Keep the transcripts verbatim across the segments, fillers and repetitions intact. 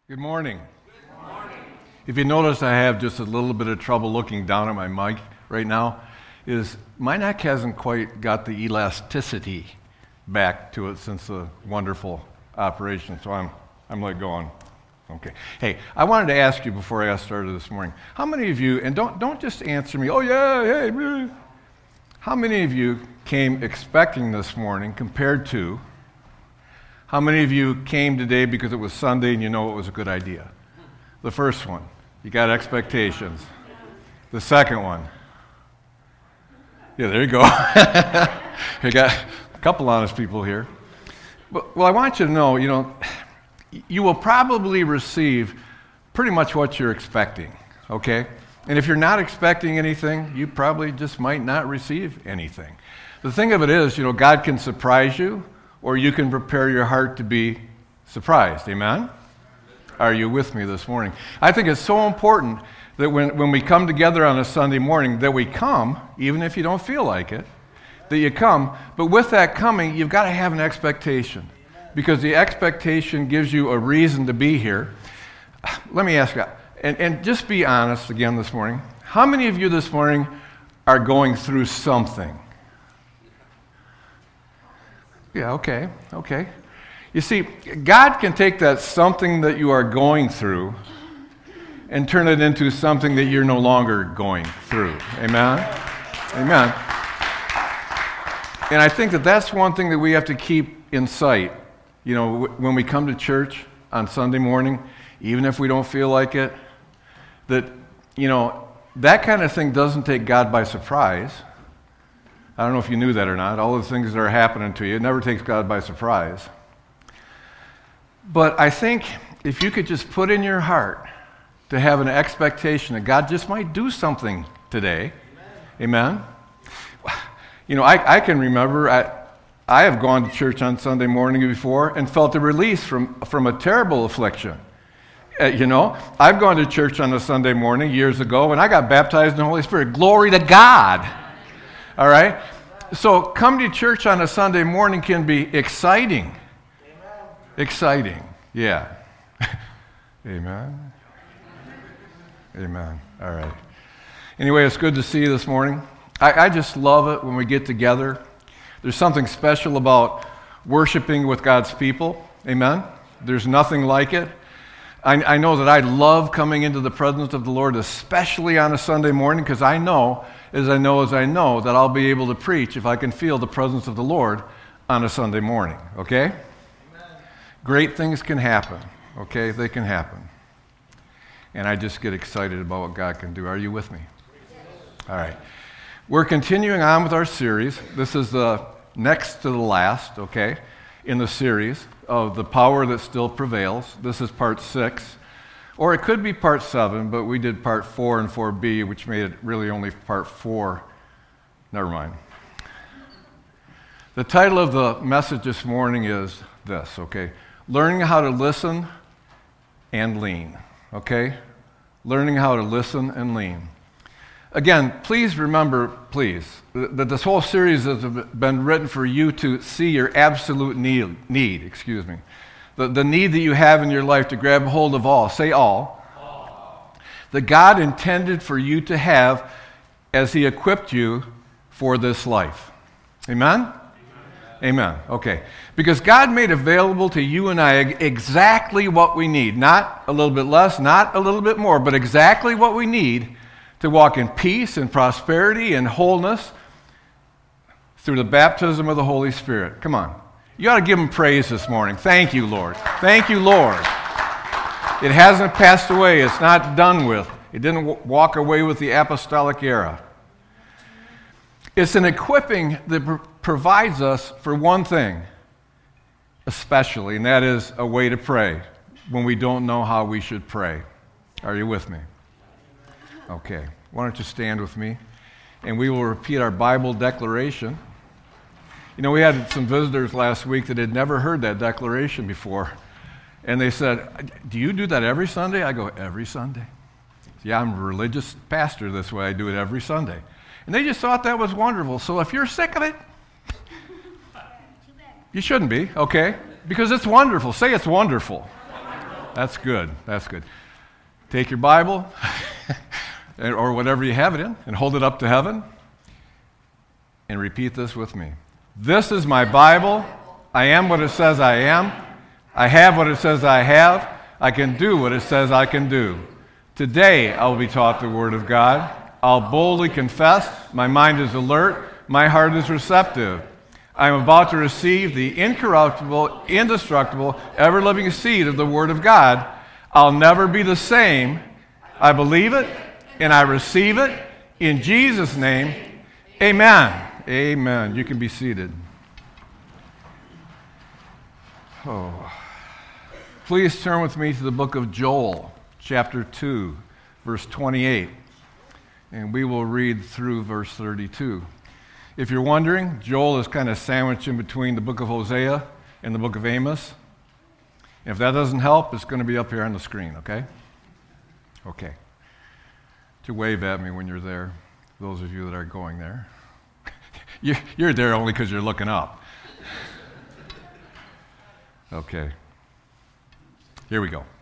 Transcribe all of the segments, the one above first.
Good morning. Good morning. If you notice, I have just a little bit of trouble looking down at my mic right now, is my neck hasn't quite got the elasticity back to it since the wonderful operation, so I'm I'm like going, okay. Hey, I wanted to ask you before I got started this morning, how many of you, and don't don't just answer me, oh yeah, hey, really. How many of you came expecting this morning compared to how many of you came today because it was Sunday and you know it was a good idea? The first one, you got expectations. The second one, yeah, there you go. You got a couple honest people here. Well, I want you to know, you know, you will probably receive pretty much what you're expecting, okay? And if you're not expecting anything, you probably just might not receive anything. The thing of it is, you know, God can surprise you, or you can prepare your heart to be surprised. Amen? Are you with me this morning? I think it's so important that when, when we come together on a Sunday morning, that we come, even if you don't feel like it, that you come. But with that coming, you've got to have an expectation, because the expectation gives you a reason to be here. Let me ask you, and, and just be honest again this morning. How many of you this morning are going through something? Yeah, okay, okay. You see, God can take that something that you are going through and turn it into something that you're no longer going through. Amen? Amen. And I think that that's one thing that we have to keep in sight. You know, when we come to church on Sunday morning, even if we don't feel like it, that, you know, that kind of thing doesn't take God by surprise. I don't know if you knew that or not. All the things that are happening to you, it never takes God by surprise. But I think if you could just put in your heart to have an expectation that God just might do something today, amen? Amen? You know, I, I can remember, I, I have gone to church on Sunday morning before and felt a release from, from a terrible affliction. Uh, you know, I've gone to church on a Sunday morning years ago and I got baptized in the Holy Spirit. Glory to God. All right? So coming to church on a Sunday morning can be exciting. Amen. Exciting. Yeah. Amen. Amen. All right. Anyway, it's good to see you this morning. I, I just love it when we get together. There's something special about worshiping with God's people. Amen. There's nothing like it. I, I know that I love coming into the presence of the Lord, especially on a Sunday morning, because I know as I know as I know that I'll be able to preach if I can feel the presence of the Lord on a Sunday morning, okay? Amen. Great things can happen, okay? They can happen. And I just get excited about what God can do. Are you with me? Yes. All right. We're continuing on with our series. This is the next to the last, okay, in the series of The Power That Still Prevails. This is part six. Or it could be part seven, but we did part four and four B, which made it really only part four. Never mind. The title of the message this morning is this, okay? Learning how to listen and lean, okay? Learning how to listen and lean. Again, please remember, please, that this whole series has been written for you to see your absolute need, need excuse me. The, the need that you have in your life to grab hold of all, say all, all, that God intended for you to have as He equipped you for this life. Amen? Amen? Amen. Okay. Because God made available to you and I exactly what we need. Not a little bit less, not a little bit more, but exactly what we need to walk in peace and prosperity and wholeness through the baptism of the Holy Spirit. Come on. You ought to give Him praise this morning. Thank you, Lord. Thank you, Lord. It hasn't passed away. It's not done with. It didn't w- walk away with the apostolic era. It's an equipping that pr- provides us for one thing, especially, and that is a way to pray when we don't know how we should pray. Are you with me? Okay. Why don't you stand with me, and we will repeat our Bible declaration. You know, we had some visitors last week that had never heard that declaration before. And they said, do you do that every Sunday? I go, every Sunday. Yeah, I'm a religious pastor this way. I do it every Sunday. And they just thought that was wonderful. So if you're sick of it, you shouldn't be, okay? Because it's wonderful. Say it's wonderful. That's good. That's good. Take your Bible, or whatever you have it in, and hold it up to heaven, and repeat this with me. This is my Bible. I am what it says I am. I have what it says I have. I can do what it says I can do. Today I will be taught the Word of God. I'll boldly confess. My mind is alert. My heart is receptive. I am about to receive the incorruptible, indestructible, ever-living seed of the Word of God. I'll never be the same. I believe it and I receive it in Jesus' name. Amen. Amen. You can be seated. Oh. Please turn with me to the book of Joel, chapter two, verse twenty-eight. And we will read through verse thirty-two. If you're wondering, Joel is kind of sandwiched in between the book of Hosea and the book of Amos. If that doesn't help, it's going to be up here on the screen, okay? Okay. To wave at me when you're there, those of you that are going there. You're there only because you're looking up. Okay. Here we go.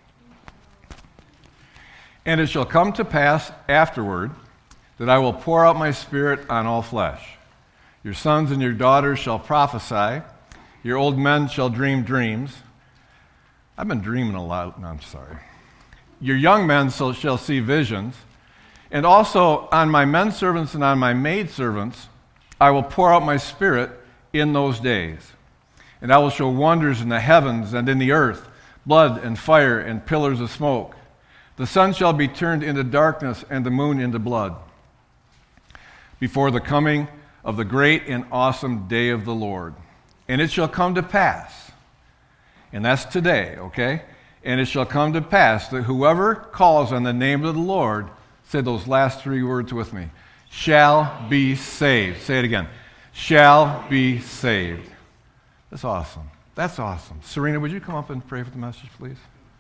And it shall come to pass afterward that I will pour out my Spirit on all flesh. Your sons and your daughters shall prophesy. Your old men shall dream dreams. I've been dreaming a lot. No, I'm sorry. Your young men shall see visions. And also on my men servants and on my maid servants I will pour out my Spirit in those days. And I will show wonders in the heavens and in the earth, blood and fire and pillars of smoke. The sun shall be turned into darkness and the moon into blood, before the coming of the great and awesome day of the Lord. And it shall come to pass, and that's today, okay? And it shall come to pass that whoever calls on the name of the Lord, say those last three words with me, shall be saved. Say it again. Shall be saved. That's awesome. That's awesome. Serena, would you come up and pray for the message, please?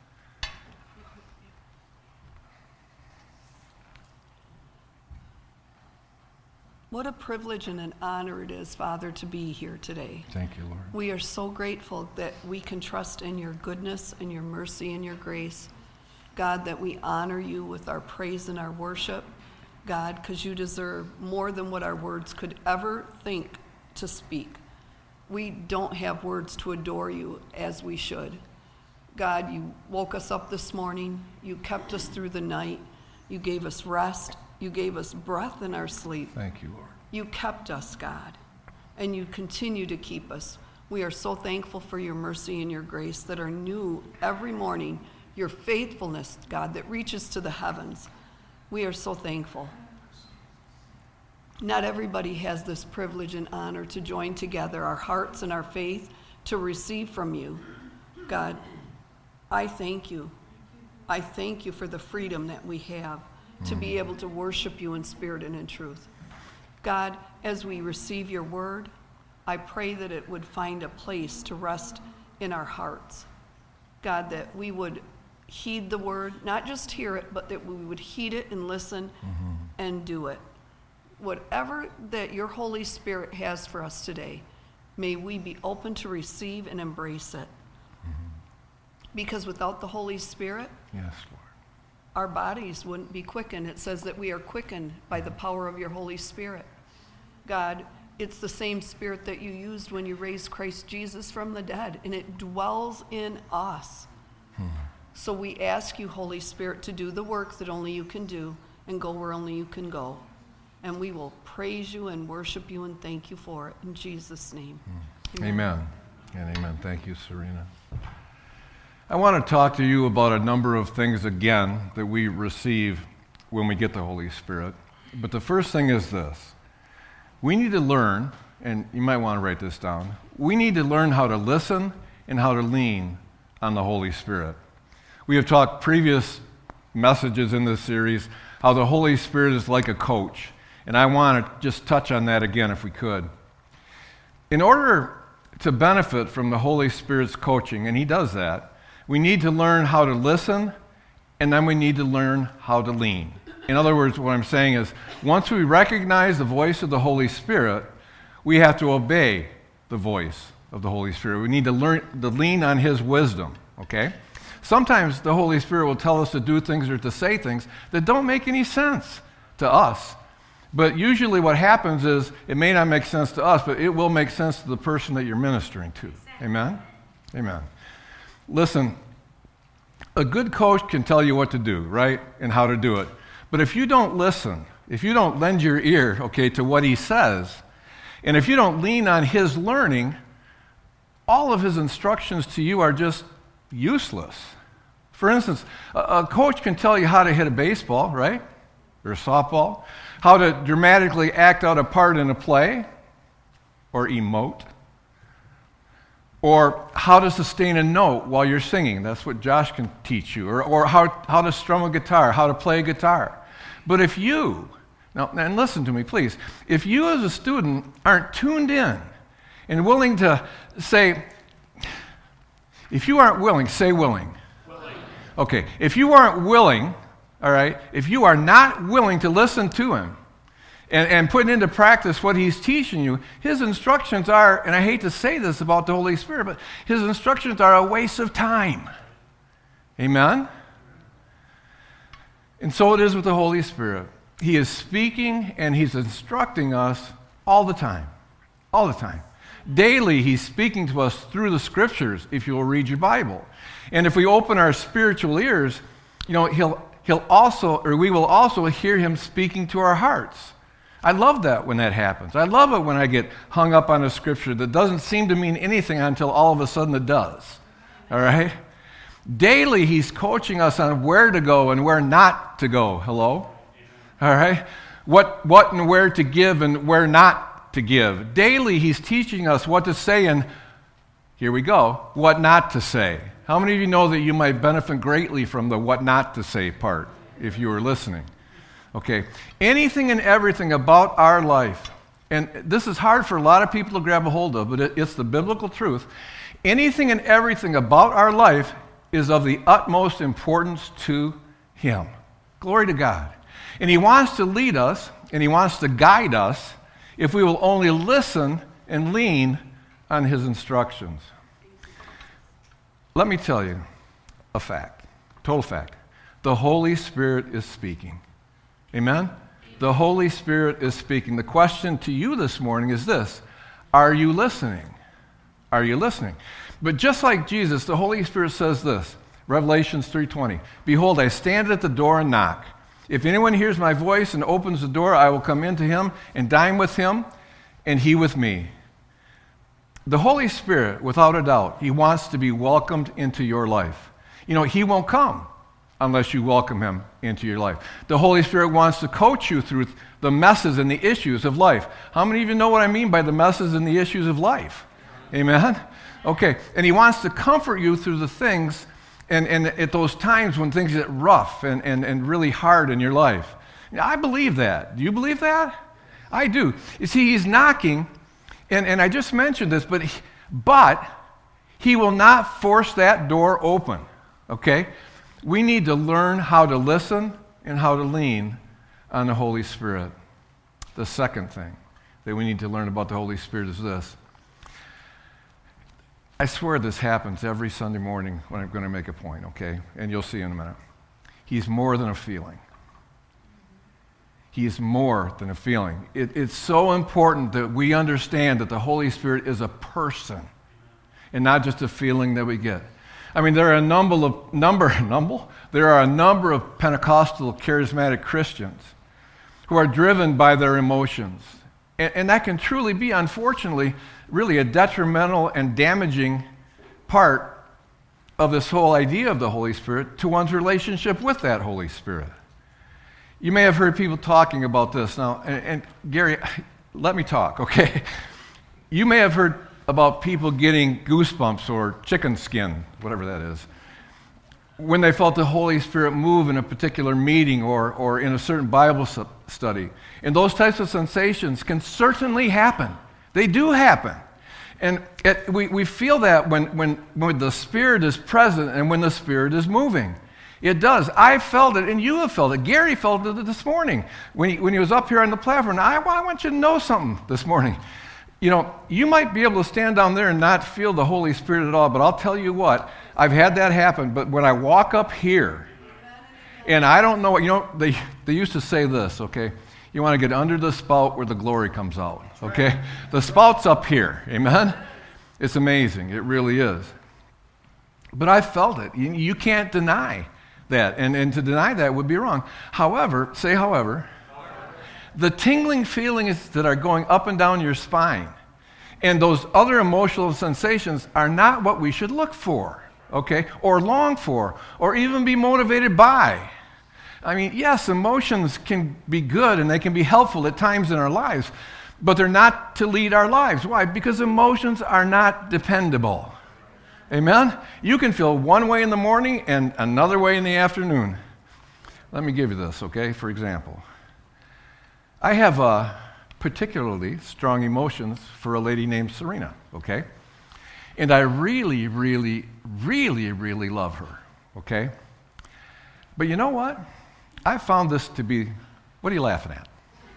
What a privilege and an honor it is, Father, to be here today. Thank you, Lord. We are so grateful that we can trust in your goodness and your mercy and your grace. God, that we honor you with our praise and our worship. God, because you deserve more than what our words could ever think to speak. We don't have words to adore you as we should. God, you woke us up this morning. You kept us through the night. You gave us rest. You gave us breath in our sleep. Thank you, Lord. You kept us, God, and you continue to keep us. We are so thankful for your mercy and your grace that are new every morning, your faithfulness, God, that reaches to the heavens. We are so thankful. Not everybody has this privilege and honor to join together our hearts and our faith to receive from you. God, I thank you. I thank you for the freedom that we have to be able to worship you in spirit and in truth. God, as we receive your word, I pray that it would find a place to rest in our hearts. God, that we would heed the word, not just hear it, but that we would heed it and listen mm-hmm. and do it. Whatever that your Holy Spirit has for us today, may we be open to receive and embrace it. Mm-hmm. Because without the Holy Spirit, yes, Lord, our bodies wouldn't be quickened. It says that we are quickened by the power of your Holy Spirit. God, it's the same Spirit that you used when you raised Christ Jesus from the dead, and it dwells in us. Hmm. So we ask you, Holy Spirit, to do the work that only you can do and go where only you can go. And we will praise you and worship you and thank you for it. In Jesus' name. Hmm. Amen. Amen. And amen. Thank you, Serena. I want to talk to you about a number of things again that we receive when we get the Holy Spirit. But the first thing is this. We need to learn, and you might want to write this down, we need to learn how to listen and how to lean on the Holy Spirit. We have talked previous messages in this series how the Holy Spirit is like a coach, and I want to just touch on that again if we could. In order to benefit from the Holy Spirit's coaching, and he does that, we need to learn how to listen, and then we need to learn how to lean. In other words, what I'm saying is, once we recognize the voice of the Holy Spirit, we have to obey the voice of the Holy Spirit. We need to learn to lean on his wisdom, okay? sometimes the Holy Spirit will tell us to do things or to say things that don't make any sense to us. But usually what happens is it may not make sense to us, but it will make sense to the person that you're ministering to. Amen? Amen. Listen, a good coach can tell you what to do, right, and how to do it. But if you don't listen, if you don't lend your ear, okay, to what he says, and if you don't lean on his learning, all of his instructions to you are just useless. For instance, a, a coach can tell you how to hit a baseball, right, or a softball, how to dramatically act out a part in a play, or emote, or how to sustain a note while you're singing. That's what Josh can teach you. Or, or how, how to strum a guitar, how to play a guitar. But if you, now, and listen to me, please, if you as a student aren't tuned in and willing to say, if you aren't willing, say willing. Willing. Okay, if you aren't willing, all right, if you are not willing to listen to him and, and put into practice what he's teaching you, his instructions are, and I hate to say this about the Holy Spirit, but his instructions are a waste of time. Amen? And so it is with the Holy Spirit. He is speaking and he's instructing us all the time. All the time. Daily, he's speaking to us through the scriptures, if you'll read your Bible. And if we open our spiritual ears, you know, he'll he'll also, or we will also hear him speaking to our hearts. I love that when that happens. I love it when I get hung up on a scripture that doesn't seem to mean anything until all of a sudden it does. All right? Daily, he's coaching us on where to go and where not to go. Hello? All right? What, what and where to give and where not to give. Daily, he's teaching us what to say and, here we go, what not to say. How many of you know that you might benefit greatly from the what not to say part if you were listening? Okay. Anything and everything about our life, and this is hard for a lot of people to grab a hold of, but it, it's the biblical truth. Anything and everything about our life is of the utmost importance to him. Glory to God. And he wants to lead us, and he wants to guide us if we will only listen and lean on his instructions. Let me tell you a fact, total fact. The Holy Spirit is speaking. Amen? The Holy Spirit is speaking. The question to you this morning is this: are you listening? Are you listening? But just like Jesus, the Holy Spirit says this, Revelations three twenty, "Behold, I stand at the door and knock. If anyone hears my voice and opens the door, I will come into him and dine with him, and he with me." The Holy Spirit, without a doubt, he wants to be welcomed into your life. You know, he won't come unless you welcome him into your life. The Holy Spirit wants to coach you through the messes and the issues of life. How many of you know what I mean by the messes and the issues of life? Amen? Okay, and he wants to comfort you through the things and, and at those times when things get rough and, and, and really hard in your life. I believe that. Do you believe that? I do. You see, he's knocking, and, and I just mentioned this, but he, but he will not force that door open, okay? We need to learn how to listen and how to lean on the Holy Spirit. The second thing that we need to learn about the Holy Spirit is this. I swear this happens every Sunday morning when I'm going to make a point, okay? And you'll see in a minute. He's more than a feeling. He is more than a feeling. It, it's so important that we understand that the Holy Spirit is a person and not just a feeling that we get. I mean, there are a number of number number there are a number of Pentecostal charismatic Christians who are driven by their emotions. And, and that can truly be, unfortunately, really a detrimental and damaging part of this whole idea of the Holy Spirit to one's relationship with that Holy Spirit. You may have heard people talking about this. Now, and, and Gary, let me talk, okay? You may have heard about people getting goosebumps or chicken skin, whatever that is, when they felt the Holy Spirit move in a particular meeting or, or in a certain Bible study. And those types of sensations can certainly happen. They do happen. And it, we, we feel that when, when, when the Spirit is present and when the Spirit is moving. It does. I felt it, and you have felt it. Gary felt it this morning when he, when he was up here on the platform. I, I want you to know something this morning. You know, you might be able to stand down there and not feel the Holy Spirit at all, but I'll tell you what, I've had that happen, but when I walk up here, and I don't know, you know, they, they used to say this, okay? You want to get under the spout where the glory comes out, okay? The spout's up here, amen? It's amazing, it really is. But I felt it. You, you can't deny that, and, and to deny that would be wrong. However, say however, however, the tingling feelings that are going up and down your spine and those other emotional sensations are not what we should look for, okay, or long for, or even be motivated by. I mean, yes, emotions can be good and they can be helpful at times in our lives, but they're not to lead our lives. Why? Because emotions are not dependable. Amen? You can feel one way in the morning and another way in the afternoon. Let me give you this, okay? For example, I have uh, particularly strong emotions for a lady named Serena, okay? And I really, really, really, really love her, okay? But you know what? I found this to be, what are you laughing at?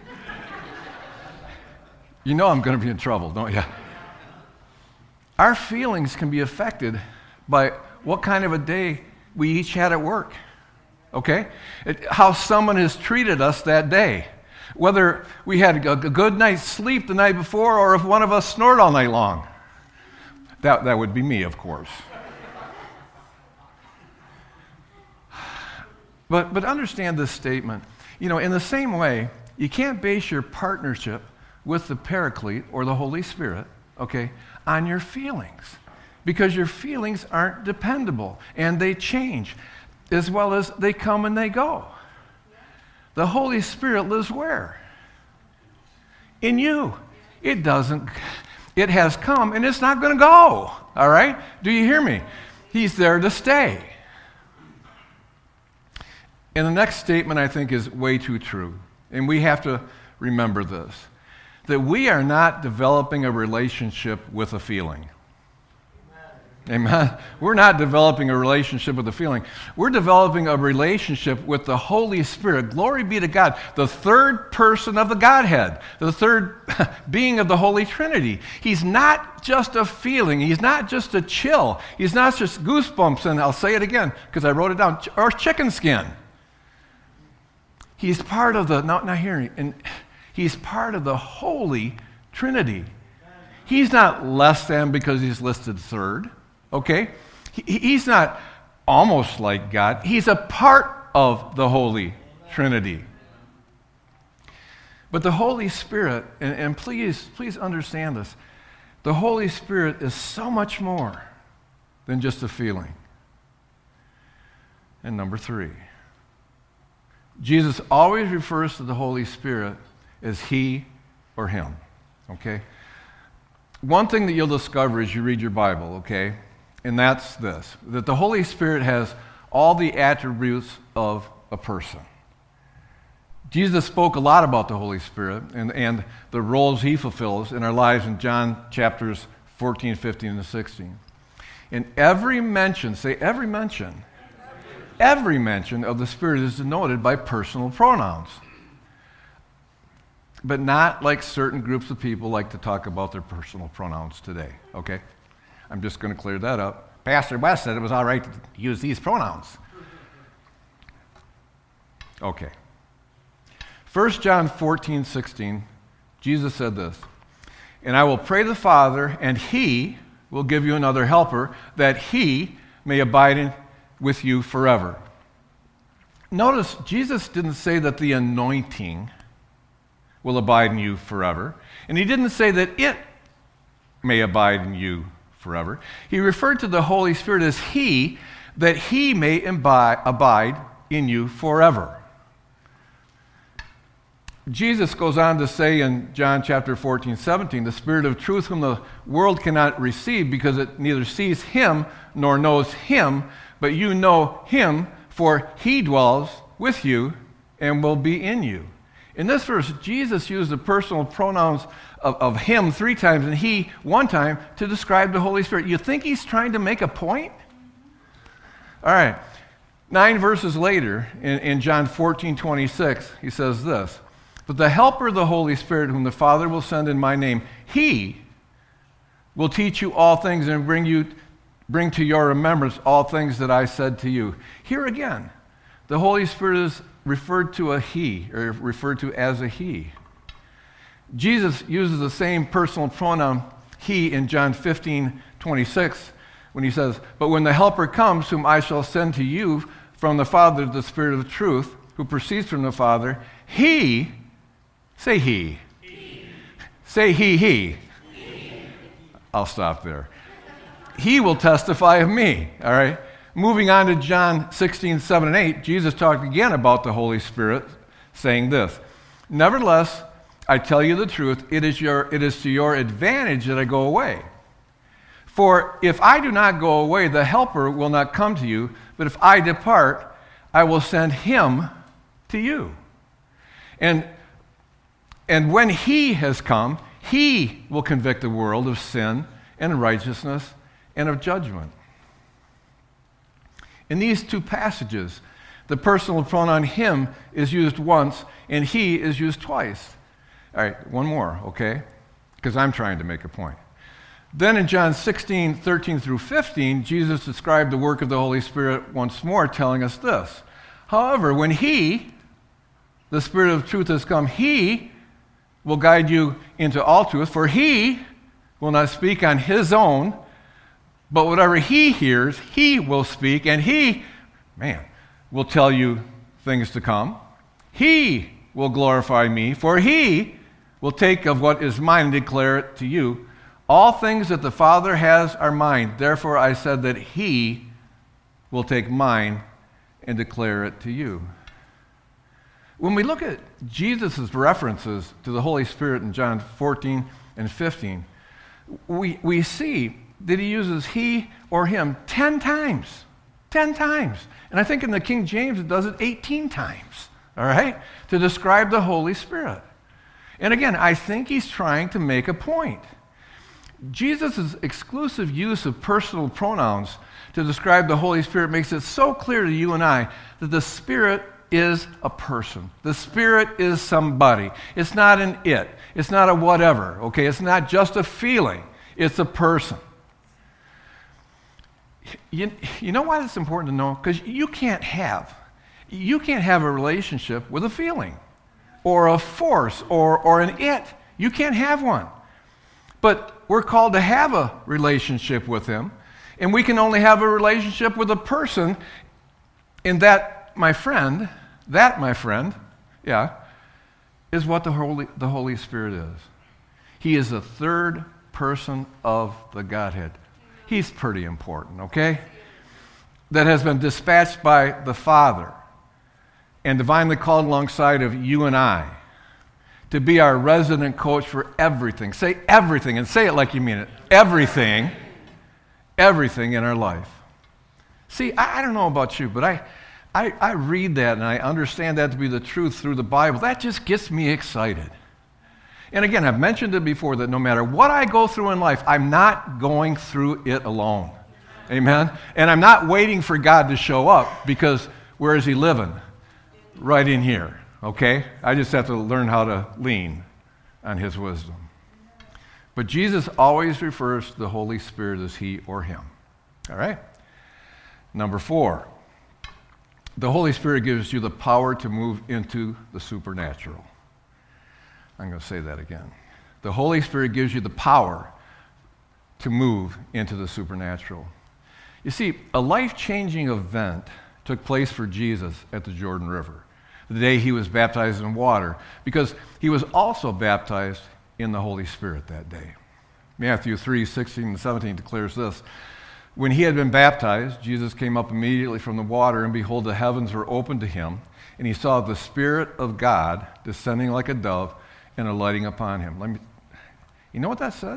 You know I'm going to be in trouble, don't you? Our feelings can be affected by what kind of a day we each had at work, okay? It, how someone has treated us that day. Whether we had a, a good night's sleep the night before or if one of us snored all night long. That, that would be me, of course. But, but understand this statement. You know, in the same way, you can't base your partnership with the Paraclete or the Holy Spirit, okay, on your feelings. Because your feelings aren't dependable and they change as well as they come and they go. The Holy Spirit lives where? In you. It doesn't, it has come and it's not going to go, all right? Do you hear me? He's there to stay. And the next statement, I think, is way too true. And we have to remember this, that we are not developing a relationship with a feeling. Amen. Amen. We're not developing a relationship with a feeling. We're developing a relationship with the Holy Spirit. Glory be to God, the third person of the Godhead, the third being of the Holy Trinity. He's not just a feeling. He's not just a chill. He's not just goosebumps, and I'll say it again because I wrote it down, or chicken skin. He's part of the, not, not hearing, and he's part of the Holy Trinity. He's not less than because he's listed third, okay? He, he's not almost like God. He's a part of the Holy Trinity. But the Holy Spirit, and, and please, please understand this, the Holy Spirit is so much more than just a feeling. And number three, Jesus always refers to the Holy Spirit as he or him, okay? One thing that you'll discover as you read your Bible, okay, and that's this, that the Holy Spirit has all the attributes of a person. Jesus spoke a lot about the Holy Spirit and, and the roles he fulfills in our lives in John chapters fourteen, fifteen, and sixteen. And every mention, say every mention, every mention of the Spirit is denoted by personal pronouns. But not like certain groups of people like to talk about their personal pronouns today, okay? I'm just going to clear that up. Pastor West said it was all right to use these pronouns. Okay. First John fourteen, sixteen, Jesus said this, "And I will pray the Father, and he will give you another helper, that he may abide in with you forever." Notice, Jesus didn't say that the anointing will abide in you forever. And he didn't say that it may abide in you forever. He referred to the Holy Spirit as he, that he may imbi- abide in you forever. Jesus goes on to say in John chapter fourteen, seventeen, "The Spirit of truth whom the world cannot receive because it neither sees him nor knows him, but you know him, for he dwells with you and will be in you." In this verse, Jesus used the personal pronouns of, of him three times and he one time to describe the Holy Spirit. You think he's trying to make a point? All right. Nine verses later, in, in John fourteen, twenty-six, he says this, "But the Helper, the Holy Spirit, whom the Father will send in my name, he will teach you all things and bring you bring to your remembrance all things that I said to you. Here again, the Holy Spirit is referred to a he, or referred to as a he. Jesus uses the same personal pronoun he in John fifteen twenty-six when he says, but when the Helper comes, whom I shall send to you from the Father, the Spirit of truth, who proceeds from the Father, he, say he. he. Say he, he. he. I'll stop there. He will testify of me, all right? Moving on to John sixteen, seven and eight, Jesus talked again about the Holy Spirit, saying this, nevertheless, I tell you the truth, it is your it is to your advantage that I go away. For if I do not go away, the Helper will not come to you, but if I depart, I will send him to you. And, and when he has come, he will convict the world of sin and righteousness and of judgment. In these two passages, the personal pronoun him is used once and he is used twice. All right, one more, okay? Because I'm trying to make a point. Then in John sixteen, thirteen through fifteen, Jesus described the work of the Holy Spirit once more, telling us this. However, when he, the Spirit of truth, has come, he will guide you into all truth, for he will not speak on his own, but whatever he hears, he will speak, and he, man, will tell you things to come. He will glorify me, for he will take of what is mine and declare it to you. All things that the Father has are mine. Therefore I said that he will take mine and declare it to you. When we look at Jesus' references to the Holy Spirit in John fourteen and fifteen, we, we see that he uses he or him ten times. Ten times. And I think in the King James it does it eighteen times, all right, to describe the Holy Spirit. And again, I think he's trying to make a point. Jesus' exclusive use of personal pronouns to describe the Holy Spirit makes it so clear to you and I that the Spirit is a person. The Spirit is somebody. It's not an it. It's not a whatever, okay? It's not just a feeling. It's a person. You, you know why it's important to know? Because you can't have, you can't have a relationship with a feeling or a force or, or an it. You can't have one. But we're called to have a relationship with him, and we can only have a relationship with a person, and that, my friend, that, my friend, yeah, is what the Holy, the Holy Spirit is. He is the third person of the Godhead. He's pretty important, okay? That has been dispatched by the Father and divinely called alongside of you and I to be our resident coach for everything. Say everything, and say it like you mean it. Everything, everything in our life. See, I, I don't know about you, but I, I, I read that and I understand that to be the truth through the Bible. That just gets me excited. And again, I've mentioned it before that no matter what I go through in life, I'm not going through it alone. Amen? And I'm not waiting for God to show up because where is he living? Right in here. Okay? I just have to learn how to lean on his wisdom. But Jesus always refers to the Holy Spirit as he or him. All right? Number four, the Holy Spirit gives you the power to move into the supernatural. I'm going to say that again. The Holy Spirit gives you the power to move into the supernatural. You see, a life-changing event took place for Jesus at the Jordan River, the day he was baptized in water, because he was also baptized in the Holy Spirit that day. Matthew three, sixteen and seventeen declares this. When he had been baptized, Jesus came up immediately from the water, and behold, the heavens were opened to him, and he saw the Spirit of God descending like a dove and alighting upon him. Let me, you know what that said?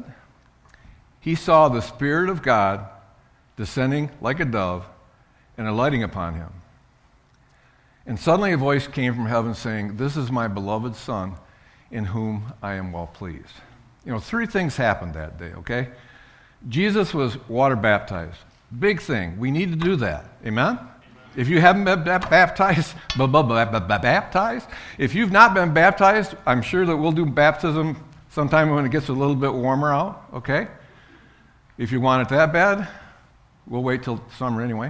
He saw the Spirit of God descending like a dove and alighting upon him. And suddenly a voice came from heaven saying, "This is my beloved Son, in whom I am well pleased." You know, three things happened that day, okay? Jesus was water baptized. Big thing. We need to do that. Amen? If you haven't been baptized, baptized, if you've not been baptized, I'm sure that we'll do baptism sometime when it gets a little bit warmer out, okay? If you want it that bad, We'll wait till summer anyway.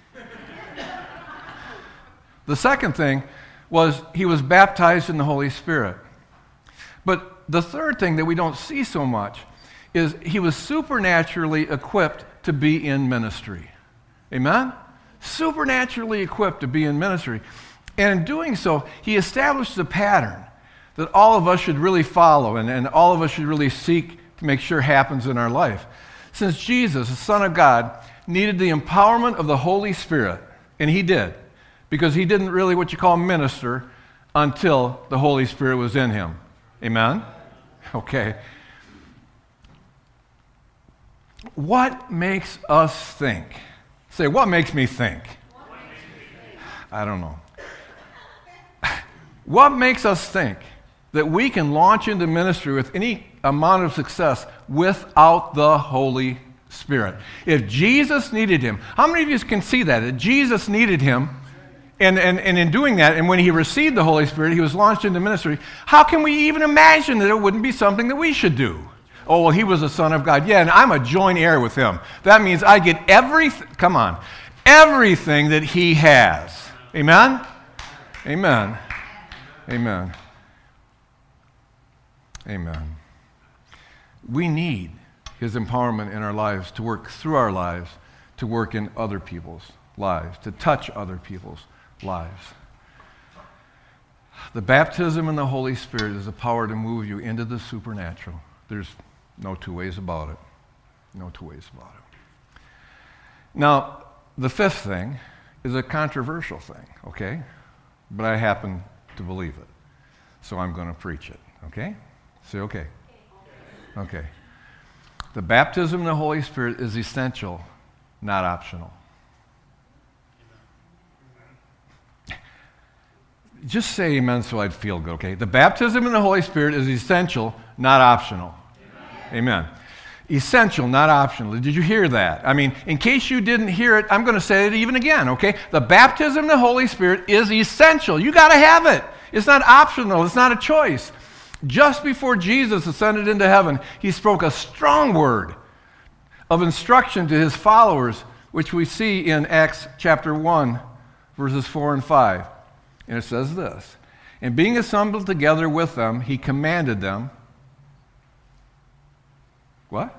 The second thing was he was baptized in the Holy Spirit. But the third thing that we don't see so much is he was supernaturally equipped to be in ministry. Amen? Supernaturally equipped to be in ministry. And in doing so, he established a pattern that all of us should really follow and, and all of us should really seek to make sure happens in our life. Since Jesus, the Son of God, needed the empowerment of the Holy Spirit, and he did, because he didn't really what you call minister until the Holy Spirit was in him. Amen? Okay. What makes us think? Say, what makes me think? I don't know. What makes us think that we can launch into ministry with any amount of success without the Holy Spirit? If Jesus needed him, how many of you can see that? That Jesus needed him, and, and, and in doing that, and when he received the Holy Spirit, he was launched into ministry. How can we even imagine that it wouldn't be something that we should do? Oh, well, he was the Son of God. Yeah, and I'm a joint heir with him. That means I get everything, come on, everything that he has. Amen? Amen. Amen. Amen. We need his empowerment in our lives to work through our lives, to work in other people's lives, to touch other people's lives. The baptism in the Holy Spirit is the power to move you into the supernatural. There's no two ways about it. No two ways about it. Now, the fifth thing is a controversial thing, okay? But I happen to believe it. So I'm going to preach it, okay? Say okay. Okay. The baptism in the Holy Spirit is essential, not optional. Just say amen so I'd feel good, okay? The baptism in the Holy Spirit is essential, not optional. Amen. Amen. Essential, not optional. Did you hear that? I mean, in case you didn't hear it, I'm going to say it even again, okay? The baptism in the Holy Spirit is essential. You got to have it. It's not optional. It's not a choice. Just before Jesus ascended into heaven, he spoke a strong word of instruction to his followers, which we see in Acts chapter one, verses four and five. And it says this, and being assembled together with them, he commanded them. What?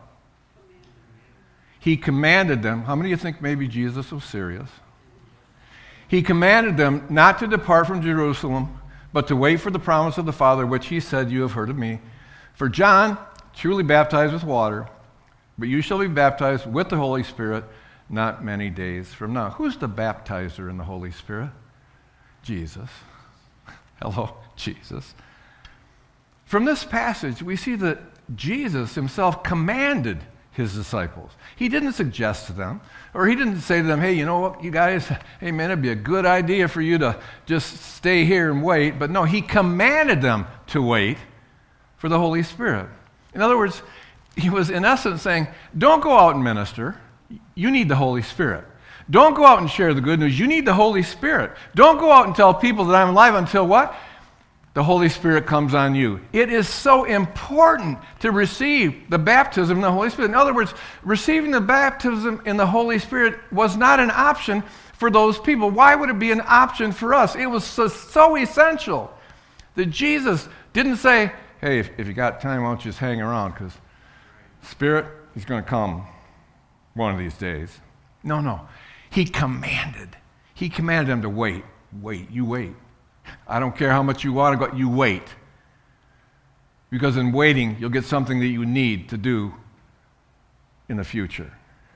He commanded them. How many of you think maybe Jesus was serious? He commanded them not to depart from Jerusalem, but to wait for the promise of the Father, which he said, you have heard of me. For John truly baptized with water, but you shall be baptized with the Holy Spirit not many days from now. Who's the baptizer in the Holy Spirit? Jesus. Hello, Jesus. From this passage, we see that Jesus himself commanded his disciples. He didn't suggest to them, or he didn't say to them, hey, you know what, you guys, hey, man, it'd be a good idea for you to just stay here and wait. But no, he commanded them to wait for the Holy Spirit. In other words, he was in essence saying, don't go out and minister. You need the Holy Spirit. Don't go out and share the good news. You need the Holy Spirit. Don't go out and tell people that I'm alive until what? The Holy Spirit comes on you. It is so important to receive the baptism in the Holy Spirit. In other words, receiving the baptism in the Holy Spirit was not an option for those people. Why would it be an option for us? It was so, so essential that Jesus didn't say, hey, if, if you got time, why don't you just hang around, because Spirit is going to come one of these days. No, no. He commanded. He commanded them to wait. Wait. You wait. I don't care how much you want to go. You wait. Because in waiting, you'll get something that you need to do in the future.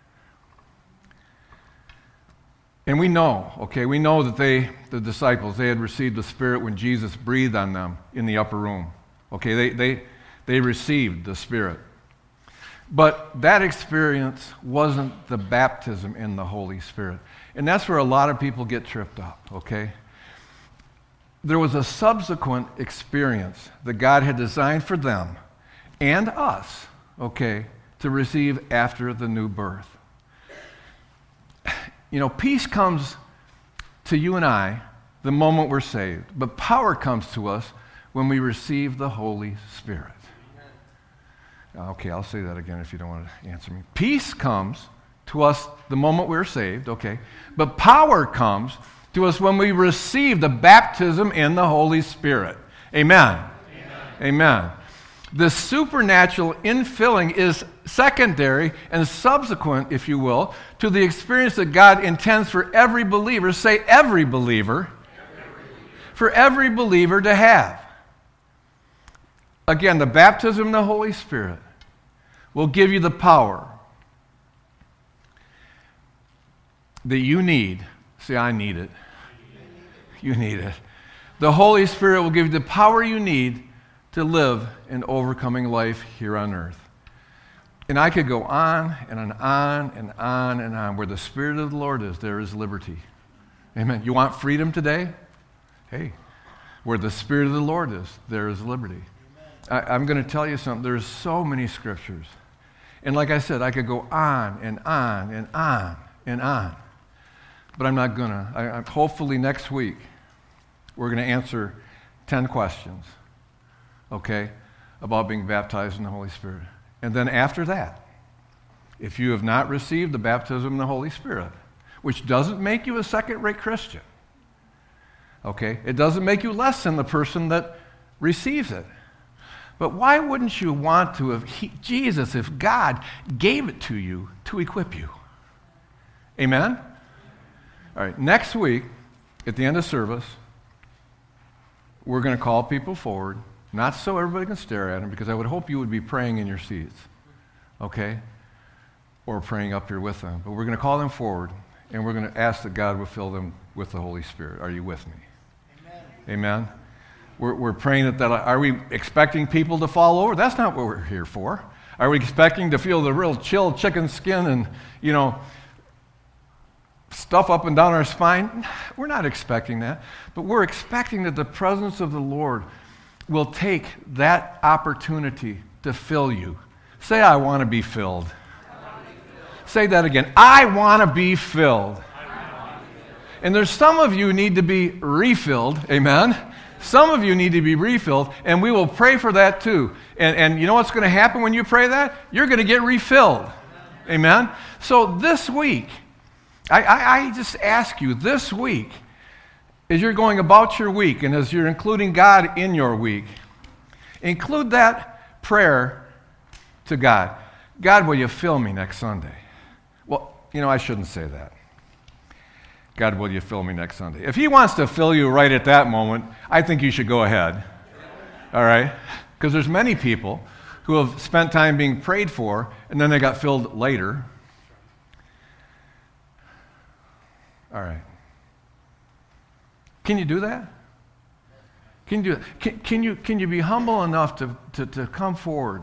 And we know, okay, we know that they, the disciples, they had received the Spirit when Jesus breathed on them in the upper room. Okay, they, they, they received the Spirit. But that experience wasn't the baptism in the Holy Spirit. And that's where a lot of people get tripped up, okay? There was a subsequent experience that God had designed for them and us, okay, to receive after the new birth. You know, peace comes to you and I the moment we're saved, but power comes to us when we receive the Holy Spirit. Okay, I'll say that again if you don't want to answer me. Peace comes to us the moment we're saved, okay? But power comes to us when we receive the baptism in the Holy Spirit. Amen. Amen. Amen. The supernatural infilling is secondary and subsequent, if you will, to the experience that God intends for every believer, say every believer, every believer. for every believer to have. Again, the baptism in the Holy Spirit will give you the power that you need. See, I need it. You need it. The Holy Spirit will give you the power you need to live an overcoming life here on earth. And I could go on and on and on and on. Where the Spirit of the Lord is, there is liberty. Amen. You want freedom today? Hey, where the Spirit of the Lord is, there is liberty. I, I'm going to tell you something. There's so many scriptures. And like I said, I could go on and on and on and on. But I'm not going to. I, I, hopefully next week, we're going to answer ten questions, okay, about being baptized in the Holy Spirit. And then after that, if you have not received the baptism in the Holy Spirit, which doesn't make you a second-rate Christian, okay, it doesn't make you less than the person that receives it. But why wouldn't you want to, if he, Jesus, if God gave it to you to equip you? Amen? All right, next week, at the end of service, we're going to call people forward, not so everybody can stare at them, because I would hope you would be praying in your seats, okay? Or praying up here with them. But we're going to call them forward, and we're going to ask that God will fill them with the Holy Spirit. Are you with me? Amen? Amen? We're, we're praying that, that, are we expecting people to fall over? That's not what we're here for. Are we expecting to feel the real chill chicken skin and, you know, stuff up and down our spine? We're not expecting that. But we're expecting that the presence of the Lord will take that opportunity to fill you. Say, I want to be filled. Say that again. I want to be filled. And there's some of you need to be refilled. Amen? Some of you need to be refilled, and we will pray for that too. And, and you know what's going to happen when you pray that? You're going to get refilled. Amen? So this week, I, I, I just ask you, this week, as you're going about your week and as you're including God in your week, include that prayer to God. God, will you fill me next Sunday? Well, you know, I shouldn't say that. God, will you fill me next Sunday? If he wants to fill you right at that moment, I think you should go ahead. All right? Because there's many people who have spent time being prayed for, and then they got filled later. All right. Can you do that? Can you do that? Can, can you can you be humble enough to, to, to come forward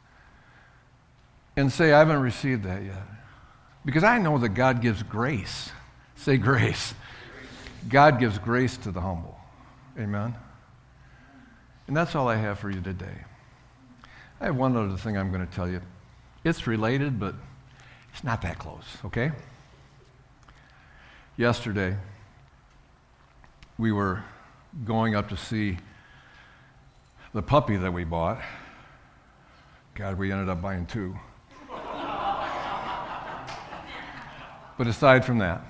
and say, I haven't received that yet? Because I know that God gives grace. Say grace. God gives grace to the humble. Amen? And that's all I have for you today. I have one other thing I'm going to tell you. It's related, but it's not that close, okay? Yesterday, we were going up to see the puppy that we bought. God, we ended up buying two. But aside from that,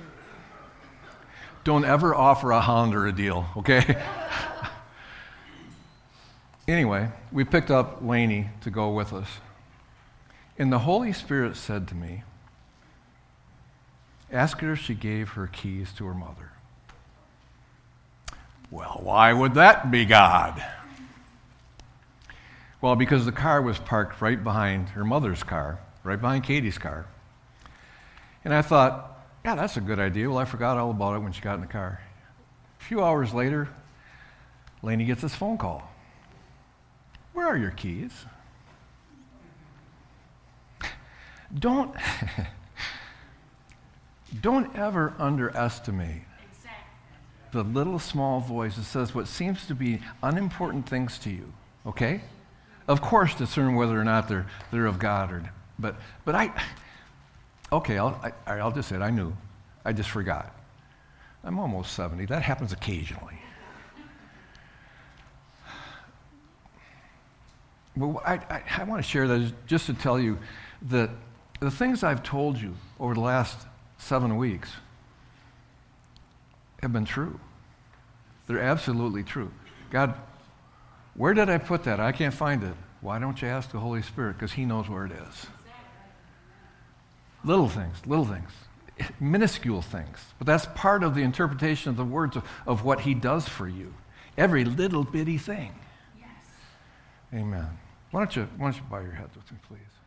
don't ever offer a Hollander a deal, okay? Anyway, we picked up Lainey to go with us. And the Holy Spirit said to me, ask her if she gave her keys to her mother. Well, why would that be, God? Well, because the car was parked right behind her mother's car, right behind Katie's car. And I thought, yeah, that's a good idea. Well, I forgot all about it when she got in the car. A few hours later, Lainey gets this phone call. Where are your keys? Don't, don't ever underestimate the little small voice that says what seems to be unimportant things to you, okay? Of course, discern whether or not they're, they're of God. Or, but, but I... Okay, I'll, I, I'll just say it. I knew. I just forgot. I'm almost seventy. That happens occasionally. Well, I, I, I want to share that just to tell you that the things I've told you over the last seven weeks have been true. They're absolutely true. God, where did I put that? I can't find it. Why don't you ask the Holy Spirit? Because he knows where it is. Little things, little things, minuscule things. But that's part of the interpretation of the words of, of what he does for you. Every little bitty thing. Yes. Amen. Why don't you, why don't you bow your heads with me, please?